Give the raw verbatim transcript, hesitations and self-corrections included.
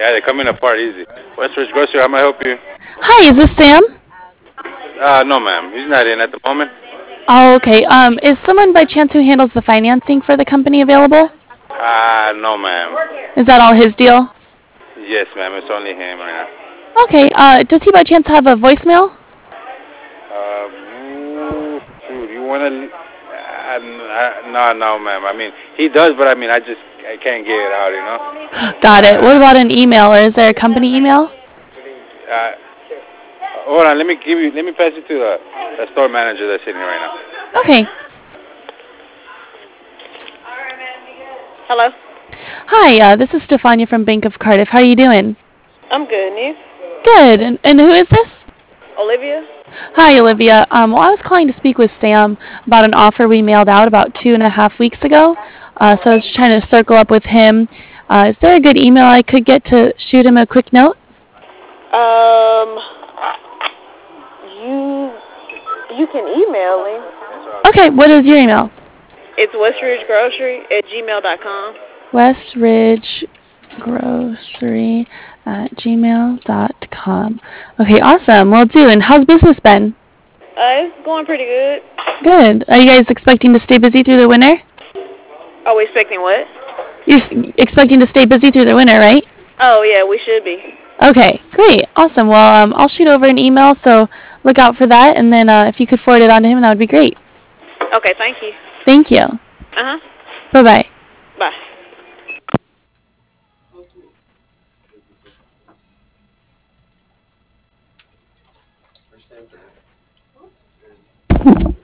Yeah, they're coming apart easy. Westridge Grocery, how may I help you? Hi, is this Sam? Uh, no, ma'am. He's not in at the moment. Oh, okay. Um, is someone by chance who handles the financing for the company available? Uh, no, ma'am. Is that all his deal? Yes, ma'am. It's only him right Okay. Uh, does he by chance have a voicemail? now. Uh, ooh, shoot, you wanna? Uh, n- no, no, ma'am. I mean, he does, but I mean, I just I can't get it out, you know. Got it. What Uh, about an email, or is there a company email? uh, hold on. Let me give you. Let me pass you to the, the store manager that's sitting here right now. Okay. Hello? Hi, uh, this is Stefania from Bank of Cardiff. How are you doing? I'm good. And you? Good. And, and who is this? Olivia? Hi, Olivia. Um, well, I was calling to speak with Sam about an offer we mailed out about two and a half weeks ago. Uh, so I was just trying to circle up with him. Uh, is there a good email I could get to shoot him a quick note? Um, you you can email me. Okay, what is your email? It's westridgegrocery at gmail dot com. Westridge Grocery at gmail dot com. Okay, awesome. Will do. And how's business been? Uh, it's going pretty good. Good. Are you guys expecting to stay busy through the winter? Are we expecting what? You're s- expecting to stay busy through the winter, right? Oh, yeah, we should be. Okay, great. Awesome. Well, um, I'll shoot over an email, so look out for that. And then uh, if you could forward it on to him, that would be great. Okay, thank you. Thank you. Uh-huh. Bye-bye. Bye.